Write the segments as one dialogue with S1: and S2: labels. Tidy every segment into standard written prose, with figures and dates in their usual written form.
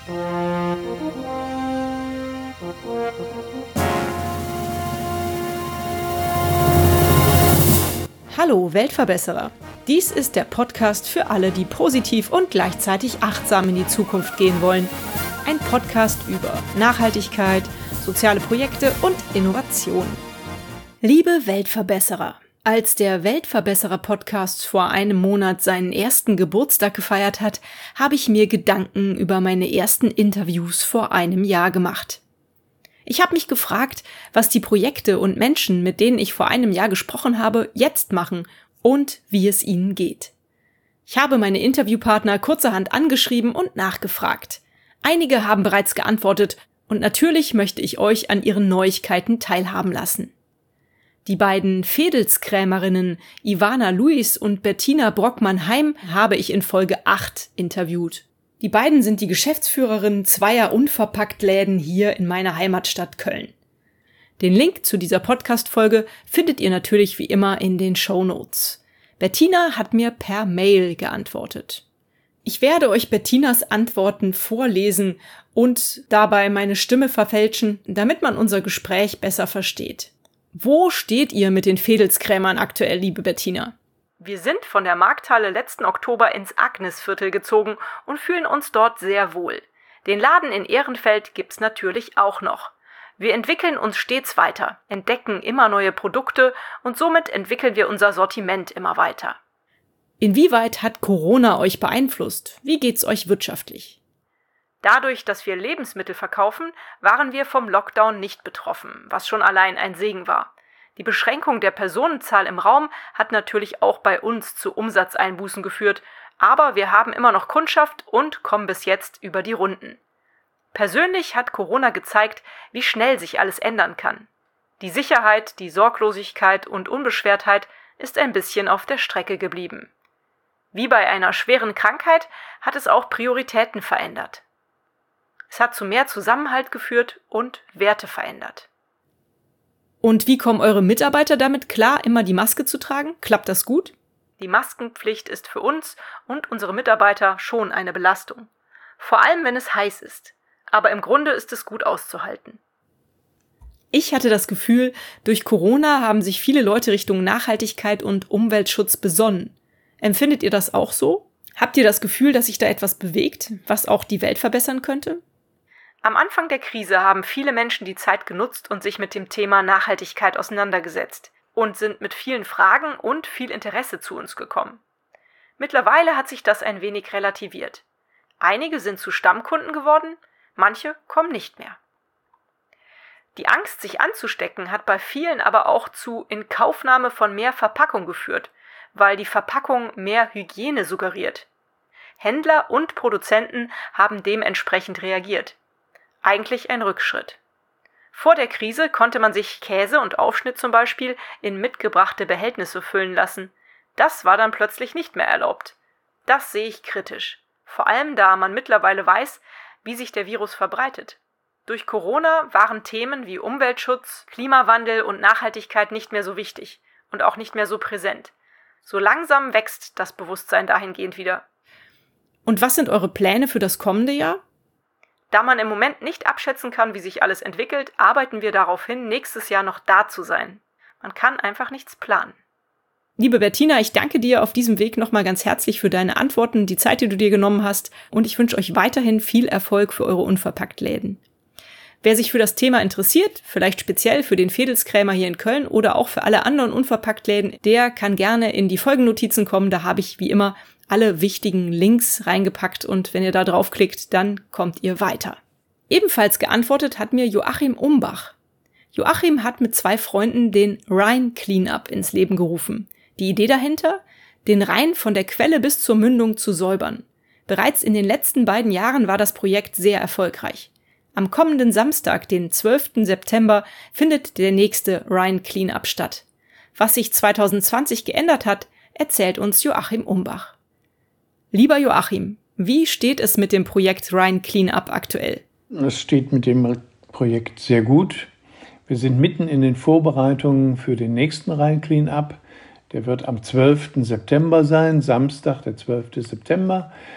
S1: Hallo Weltverbesserer! Dies ist der Podcast für alle, die positiv und gleichzeitig achtsam in die Zukunft gehen wollen. Ein Podcast über Nachhaltigkeit, soziale Projekte und Innovation. Liebe Weltverbesserer! Als der Weltverbesserer-Podcast vor einem Monat seinen ersten Geburtstag gefeiert hat, habe ich mir Gedanken über meine ersten Interviews vor einem Jahr gemacht. Ich habe mich gefragt, was die Projekte und Menschen, mit denen ich vor einem Jahr gesprochen habe, jetzt machen und wie es ihnen geht. Ich habe meine Interviewpartner kurzerhand angeschrieben und nachgefragt. Einige haben bereits geantwortet und natürlich möchte ich euch an ihren Neuigkeiten teilhaben lassen. Die beiden Vedelskrämerinnen Ivana Luis und Bettina Brockmann-Heim habe ich in Folge 8 interviewt. Die beiden sind die Geschäftsführerinnen zweier Unverpacktläden hier in meiner Heimatstadt Köln. Den Link zu dieser Podcast-Folge findet ihr natürlich wie immer in den Shownotes. Bettina hat mir per Mail geantwortet. Ich werde euch Bettinas Antworten vorlesen und dabei meine Stimme verfälschen, damit man unser Gespräch besser versteht. Wo steht ihr mit den Vedelskrämern aktuell, liebe Bettina? Wir sind von der Markthalle letzten Oktober ins Agnesviertel gezogen und fühlen uns dort sehr wohl. Den Laden in Ehrenfeld gibt's natürlich auch noch. Wir entwickeln uns stets weiter, entdecken immer neue Produkte und somit entwickeln wir unser Sortiment immer weiter. Inwieweit hat Corona euch beeinflusst? Wie geht's euch wirtschaftlich? Dadurch, dass wir Lebensmittel verkaufen, waren wir vom Lockdown nicht betroffen, was schon allein ein Segen war. Die Beschränkung der Personenzahl im Raum hat natürlich auch bei uns zu Umsatzeinbußen geführt, aber wir haben immer noch Kundschaft und kommen bis jetzt über die Runden. Persönlich hat Corona gezeigt, wie schnell sich alles ändern kann. Die Sicherheit, die Sorglosigkeit und Unbeschwertheit ist ein bisschen auf der Strecke geblieben. Wie bei einer schweren Krankheit hat es auch Prioritäten verändert. Es hat zu mehr Zusammenhalt geführt und Werte verändert. Und wie kommen eure Mitarbeiter damit klar, immer die Maske zu tragen? Klappt das gut? Die Maskenpflicht ist für uns und unsere Mitarbeiter schon eine Belastung. Vor allem, wenn es heiß ist. Aber im Grunde ist es gut auszuhalten. Ich hatte das Gefühl, durch Corona haben sich viele Leute Richtung Nachhaltigkeit und Umweltschutz besonnen. Empfindet ihr das auch so? Habt ihr das Gefühl, dass sich da etwas bewegt, was auch die Welt verbessern könnte? Am Anfang der Krise haben viele Menschen die Zeit genutzt und sich mit dem Thema Nachhaltigkeit auseinandergesetzt und sind mit vielen Fragen und viel Interesse zu uns gekommen. Mittlerweile hat sich das ein wenig relativiert. Einige sind zu Stammkunden geworden, manche kommen nicht mehr. Die Angst, sich anzustecken, hat bei vielen aber auch zu Inkaufnahme von mehr Verpackung geführt, weil die Verpackung mehr Hygiene suggeriert. Händler und Produzenten haben dementsprechend reagiert. Eigentlich ein Rückschritt. Vor der Krise konnte man sich Käse und Aufschnitt zum Beispiel in mitgebrachte Behältnisse füllen lassen. Das war dann plötzlich nicht mehr erlaubt. Das sehe ich kritisch. Vor allem da man mittlerweile weiß, wie sich der Virus verbreitet. Durch Corona waren Themen wie Umweltschutz, Klimawandel und Nachhaltigkeit nicht mehr so wichtig und auch nicht mehr so präsent. So langsam wächst das Bewusstsein dahingehend wieder. Und was sind eure Pläne für das kommende Jahr? Da man im Moment nicht abschätzen kann, wie sich alles entwickelt, arbeiten wir darauf hin, nächstes Jahr noch da zu sein. Man kann einfach nichts planen. Liebe Bettina, ich danke dir auf diesem Weg nochmal ganz herzlich für deine Antworten, die Zeit, die du dir genommen hast, und ich wünsche euch weiterhin viel Erfolg für eure Unverpacktläden. Wer sich für das Thema interessiert, vielleicht speziell für den Vedelskrämer hier in Köln oder auch für alle anderen Unverpacktläden, der kann gerne in die Folgennotizen kommen, da habe ich wie immer alle wichtigen Links reingepackt und wenn ihr da draufklickt, dann kommt ihr weiter. Ebenfalls geantwortet hat mir Joachim Umbach. Joachim hat mit 2 Freunden den Rhine Cleanup ins Leben gerufen. Die Idee dahinter? Den Rhein von der Quelle bis zur Mündung zu säubern. Bereits in den letzten beiden Jahren war das Projekt sehr erfolgreich. Am kommenden Samstag, den 12. September, findet der nächste Rhine Cleanup statt. Was sich 2020 geändert hat, erzählt uns Joachim Umbach. Lieber Joachim, wie steht es mit dem Projekt Rhine Cleanup aktuell?
S2: Es steht mit dem Projekt sehr gut. Wir sind mitten in den Vorbereitungen für den nächsten Rhine Cleanup. Der wird am 12. September sein, Samstag, der 12. September.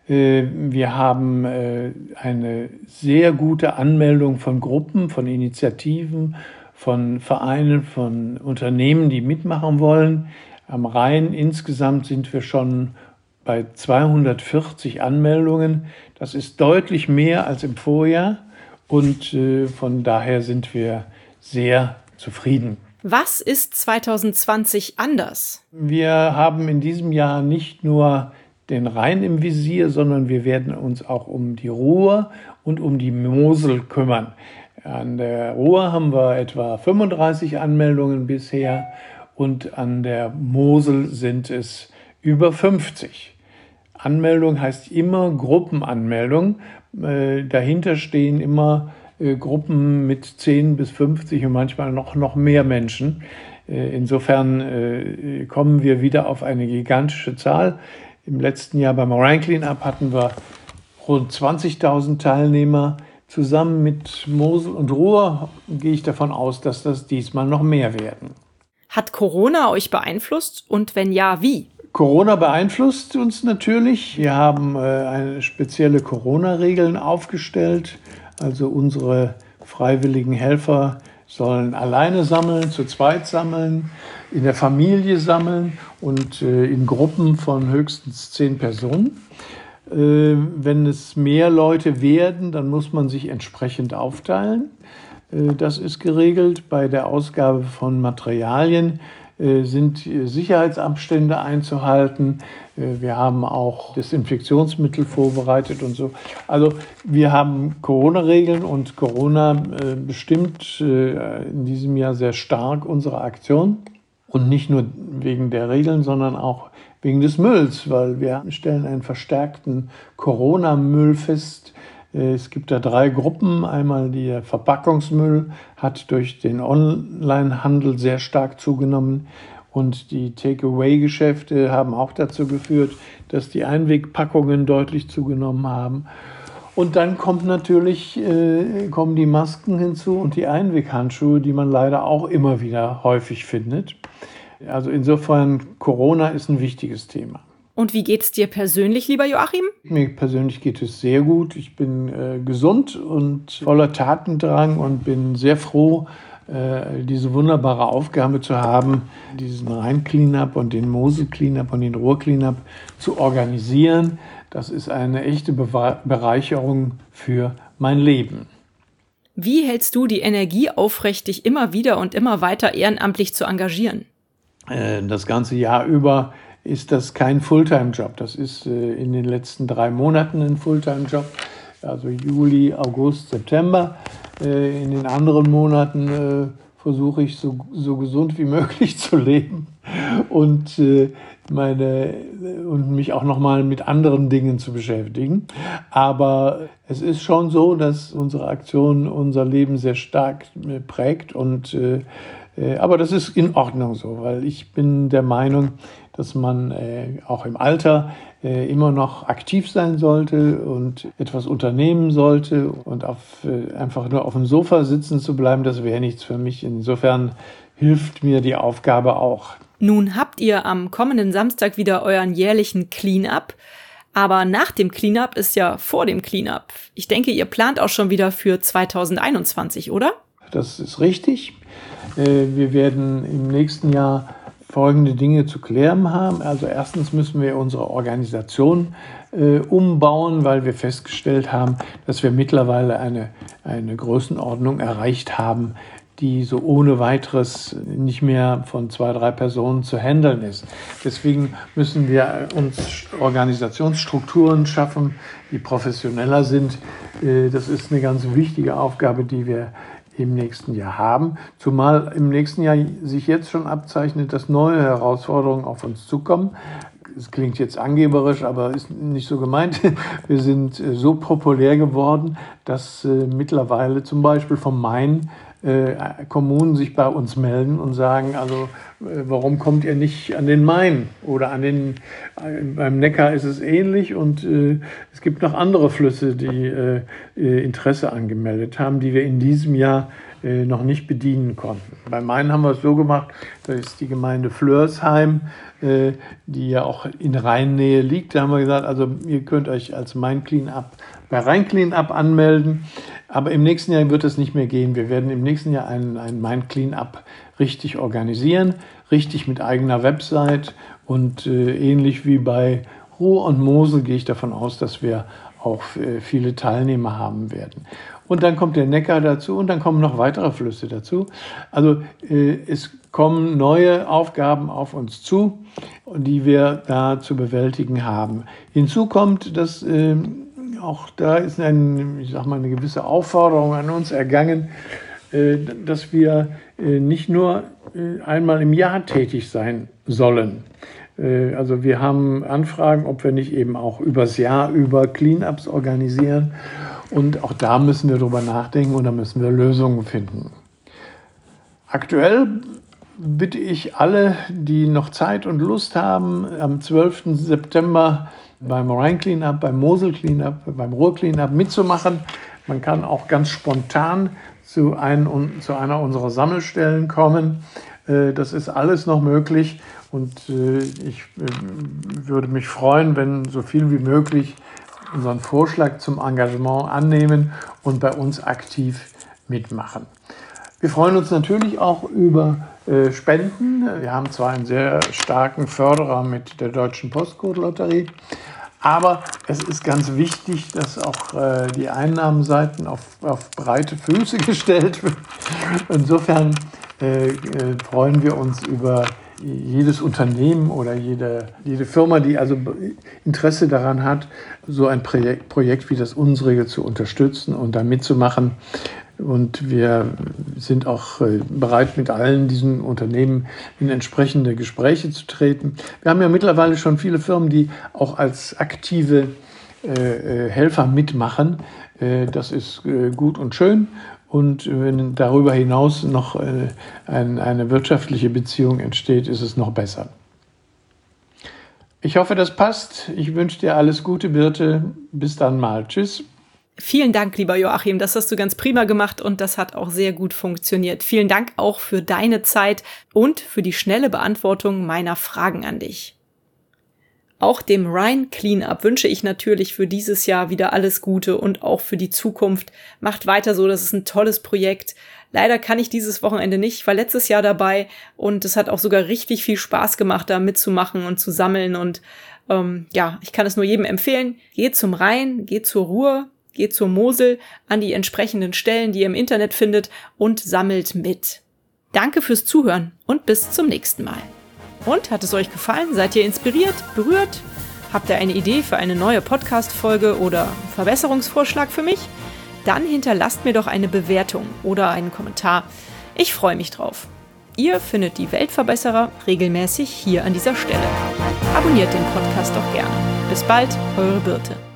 S2: Wir haben eine sehr gute Anmeldung von Gruppen, von Initiativen, von Vereinen, von Unternehmen, die mitmachen wollen. Am Rhein insgesamt sind wir schon bei 240 Anmeldungen. Das ist deutlich mehr als im Vorjahr und von daher sind wir sehr zufrieden.
S1: Was ist 2020 anders?
S2: Wir haben in diesem Jahr nicht nur den Rhein im Visier, sondern wir werden uns auch um die Ruhr und um die Mosel kümmern. An der Ruhr haben wir etwa 35 Anmeldungen bisher und an der Mosel sind es über 50. Anmeldung heißt immer Gruppenanmeldung. Dahinter stehen immer Gruppen mit 10 bis 50 und manchmal noch mehr Menschen. Insofern kommen wir wieder auf eine gigantische Zahl. Im letzten Jahr beim Rhein Cleanup hatten wir rund 20.000 Teilnehmer. Zusammen mit Mosel und Ruhr gehe ich davon aus, dass das diesmal noch mehr werden.
S1: Hat Corona euch beeinflusst und wenn ja, wie?
S2: Corona beeinflusst uns natürlich. Wir haben eine spezielle Corona-Regeln aufgestellt. Also unsere freiwilligen Helfer sollen alleine sammeln, zu zweit sammeln, in der Familie sammeln und in Gruppen von höchstens 10 Personen. Wenn es mehr Leute werden, dann muss man sich entsprechend aufteilen. Das ist geregelt. Bei der Ausgabe von Materialien sind Sicherheitsabstände einzuhalten. Wir haben auch Desinfektionsmittel vorbereitet und so. Also wir haben Corona-Regeln und Corona bestimmt in diesem Jahr sehr stark unsere Aktion. Und nicht nur wegen der Regeln, sondern auch wegen des Mülls, weil wir stellen einen verstärkten Corona-Müll fest. Es gibt da 3 Gruppen. Einmal der Verpackungsmüll hat durch den Onlinehandel sehr stark zugenommen und die Takeaway-Geschäfte haben auch dazu geführt, dass die Einwegpackungen deutlich zugenommen haben. Und dann kommen die Masken hinzu und die Einweghandschuhe, die man leider auch immer wieder häufig findet. Also insofern, Corona ist ein wichtiges Thema.
S1: Und wie geht's dir persönlich, lieber Joachim?
S2: Mir persönlich geht es sehr gut. Ich bin gesund und voller Tatendrang und bin sehr froh, diese wunderbare Aufgabe zu haben, diesen Rhein-Cleanup und den Mosel-Cleanup und den Ruhr-Cleanup zu organisieren. Das ist eine echte Bereicherung für mein Leben.
S1: Wie hältst du die Energie aufrecht, dich immer wieder und immer weiter ehrenamtlich zu engagieren?
S2: Das ganze Jahr über ist das kein Fulltime-Job. Das ist in den letzten 3 Monaten ein Fulltime-Job, also Juli, August, September. In den anderen Monaten versuche ich so gesund wie möglich zu leben und mich auch noch mal mit anderen Dingen zu beschäftigen. Aber es ist schon so, dass unsere Aktion unser Leben sehr stark prägt aber das ist in Ordnung so, weil ich bin der Meinung, dass man auch im Alter immer noch aktiv sein sollte und etwas unternehmen sollte und einfach nur auf dem Sofa sitzen zu bleiben, das wäre nichts für mich. Insofern hilft mir die Aufgabe auch.
S1: Nun habt ihr am kommenden Samstag wieder euren jährlichen Cleanup, aber nach dem Cleanup ist ja vor dem Cleanup. Ich denke, ihr plant auch schon wieder für 2021, oder?
S2: Das ist richtig. Wir werden im nächsten Jahr folgende Dinge zu klären haben. Also erstens müssen wir unsere Organisation umbauen, weil wir festgestellt haben, dass wir mittlerweile eine Größenordnung erreicht haben, die so ohne weiteres nicht mehr von 2, 3 Personen zu handeln ist. Deswegen müssen wir uns Organisationsstrukturen schaffen, die professioneller sind. Das ist eine ganz wichtige Aufgabe, die wir im nächsten Jahr haben, zumal im nächsten Jahr sich jetzt schon abzeichnet, dass neue Herausforderungen auf uns zukommen. Es klingt jetzt angeberisch, aber ist nicht so gemeint. Wir sind so populär geworden, dass mittlerweile zum Beispiel vom Main Kommunen sich bei uns melden und sagen, also warum kommt ihr nicht an den Main oder beim Neckar ist es ähnlich und es gibt noch andere Flüsse, die Interesse angemeldet haben, die wir in diesem Jahr noch nicht bedienen konnten. Beim Main haben wir es so gemacht, da ist die Gemeinde Flörsheim, die ja auch in Rheinnähe liegt. Da haben wir gesagt, also ihr könnt euch als Main Cleanup bei Rhein Cleanup anmelden, aber im nächsten Jahr wird es nicht mehr gehen. Wir werden im nächsten Jahr ein Main Cleanup richtig organisieren, richtig mit eigener Website und ähnlich wie bei Ruhr und Mosel gehe ich davon aus, dass wir auch viele Teilnehmer haben werden. Und dann kommt der Neckar dazu und dann kommen noch weitere Flüsse dazu. Also es kommen neue Aufgaben auf uns zu, die wir da zu bewältigen haben. Hinzu kommt, dass auch da ist eine gewisse Aufforderung an uns ergangen, dass wir nicht nur einmal im Jahr tätig sein sollen. Also wir haben Anfragen, ob wir nicht eben auch übers Jahr über Cleanups organisieren. Und auch da müssen wir drüber nachdenken und da müssen wir Lösungen finden. Aktuell bitte ich alle, die noch Zeit und Lust haben, am 12. September beim Rhein Cleanup, beim Mosel Cleanup, beim Ruhr Cleanup mitzumachen. Man kann auch ganz spontan zu einer unserer Sammelstellen kommen. Das ist alles noch möglich und ich würde mich freuen, wenn so viel wie möglich unseren Vorschlag zum Engagement annehmen und bei uns aktiv mitmachen. Wir freuen uns natürlich auch über Spenden. Wir haben zwar einen sehr starken Förderer mit der Deutschen Postcode-Lotterie, aber es ist ganz wichtig, dass auch die Einnahmenseiten auf breite Füße gestellt werden. Insofern freuen wir uns über jedes Unternehmen oder jede Firma, die also Interesse daran hat, so ein Projekt wie das unsere zu unterstützen und da mitzumachen. Und wir sind auch bereit, mit allen diesen Unternehmen in entsprechende Gespräche zu treten. Wir haben ja mittlerweile schon viele Firmen, die auch als aktive Helfer mitmachen. Das ist gut und schön. Und wenn darüber hinaus noch eine wirtschaftliche Beziehung entsteht, ist es noch besser. Ich hoffe, das passt. Ich wünsche dir alles Gute, Birte. Bis dann mal. Tschüss.
S1: Vielen Dank, lieber Joachim. Das hast du ganz prima gemacht und das hat auch sehr gut funktioniert. Vielen Dank auch für deine Zeit und für die schnelle Beantwortung meiner Fragen an dich. Auch dem Rhein Cleanup wünsche ich natürlich für dieses Jahr wieder alles Gute und auch für die Zukunft. Macht weiter so, das ist ein tolles Projekt. Leider kann ich dieses Wochenende nicht, ich war letztes Jahr dabei und es hat auch sogar richtig viel Spaß gemacht, da mitzumachen und zu sammeln. Und ich kann es nur jedem empfehlen. Geht zum Rhein, geht zur Ruhr, geht zur Mosel, an die entsprechenden Stellen, die ihr im Internet findet und sammelt mit. Danke fürs Zuhören und bis zum nächsten Mal. Und, hat es euch gefallen? Seid ihr inspiriert, berührt? Habt ihr eine Idee für eine neue Podcast-Folge oder einen Verbesserungsvorschlag für mich? Dann hinterlasst mir doch eine Bewertung oder einen Kommentar. Ich freue mich drauf. Ihr findet die Weltverbesserer regelmäßig hier an dieser Stelle. Abonniert den Podcast doch gerne. Bis bald, eure Birte.